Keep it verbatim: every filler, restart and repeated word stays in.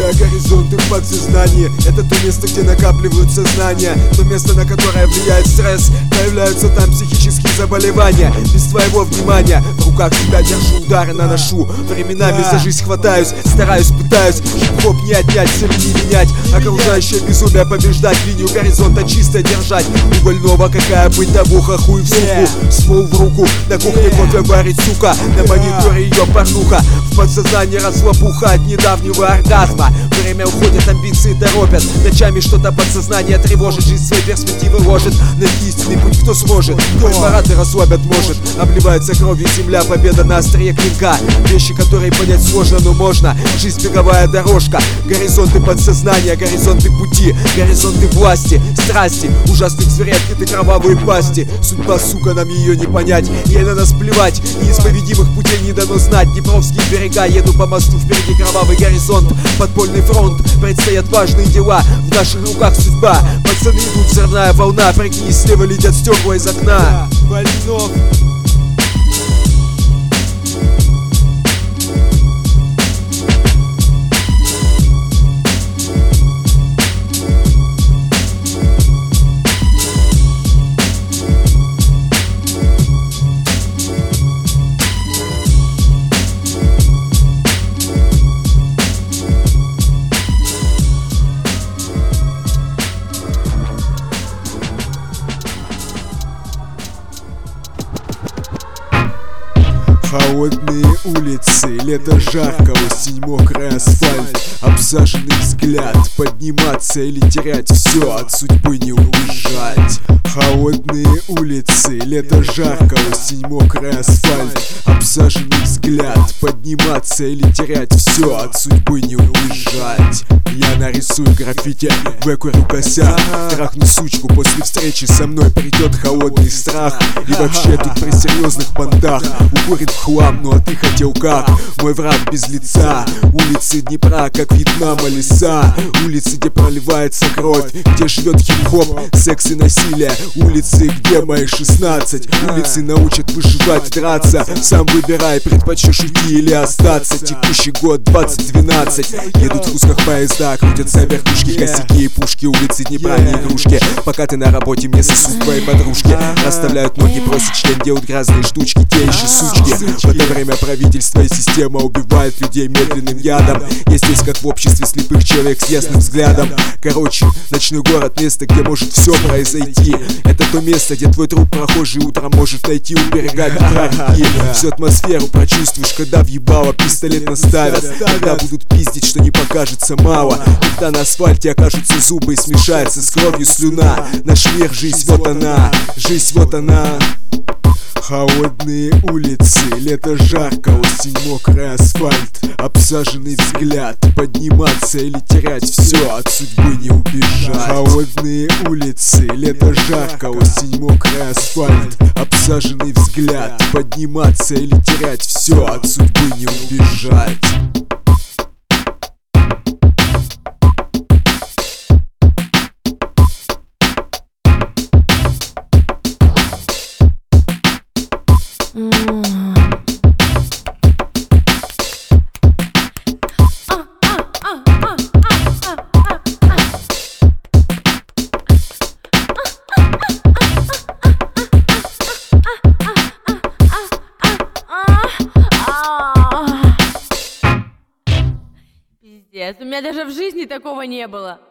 Горизонты в подсознании — это то место, где накапливаются знания, то место, на которое влияет стресс. Появляются там психические заболевания. Без твоего внимания в руках всегда держу, удары наношу. Временами за жизнь хватаюсь, стараюсь, пытаюсь. Хип-хоп не отнять, цели не менять. Окружающее безумие побеждать, линию горизонта чисто держать. У больного какая бытовуха, хуй в суку, ствол в руку. На кухне кофе варит, сука, на мониторе ее порнуха. В подсознании расслабуха от недавнего оргазма. Время уходит, амбиции торопят. Ночами что-то подсознание тревожит. Жизнь свои перспективы ложит. Найти истинный путь кто сможет, кто препараты расслабят может. Обливается кровью земля, победа на острие клинка. Вещи, которые понять сложно, но можно. Жизнь беговая дорожка. Горизонты подсознания, горизонты пути, горизонты власти, страсти, ужасных зверей, открыты кровавые пасти. Судьба, сука, нам ее не понять. Ей на нас плевать, неисповедимых путей не дано знать. Днепровские берега, еду по мосту, впереди кровавый горизонт. Подпольный фронт, предстоят важные дела. В наших руках судьба, пацаны идут, взрывная волна. Прикинь, слева летят стекла из окна. Вальнов. Холодные улицы, лето жарко, осень мокрый асфальт, обсаженный взгляд, подниматься или терять все, от судьбы не убежать. Холодные улицы, лето жарко, осень мокрый асфальт, обсаженный взгляд, подниматься или терять все, от судьбы не убежать. Я нарисую граффити, выкурю косяк, трахну сучку, после встречи со мной придет холодный страх. И вообще тут при серьезных понтах укурит в хлам, ну а ты хотел как? Мой враг без лица. Улицы Днепра, как Вьетнама леса. Улицы, где проливается кровь, где живет хип-хоп, секс и насилие. Улицы, где мои шестнадцать. Улицы научат выживать, драться. Сам выбирай, предпочтешь уйти или остаться. Текущий год двадцать двенадцать. Едут в кусках поезда, крутятся вертушки, косяки и пушки. Улицы Днепра не игрушки. Пока ты на работе, мне сосут твои подружки. Расставляют ноги, просят член, делают грязные штучки. Те еще сучки. В это время правительство и система убивают людей медленным ядом. Я здесь как в обществе слепых, человек с ясным взглядом. Короче, ночной город, место, где может все произойти. Это то место, где твой труп прохожий утром может найти у берега реки. Всю атмосферу прочувствуешь, когда въебало пистолет наставят. Когда будут пиздить, что не покажется мало. Когда на асфальте окажутся зубы и смешается с кровью слюна. Наш мир, жизнь, вот она, жизнь, вот она. Холодные улицы, лето жарко, осень мокрый асфальт, обсаженный взгляд, подниматься или терять все, от судьбы не убежать. Холодные улицы, лето жарко, осень мокрый асфальт, обсаженный взгляд, подниматься или терять все, от судьбы не убежать. Пиздец, у меня даже в жизни такого не было.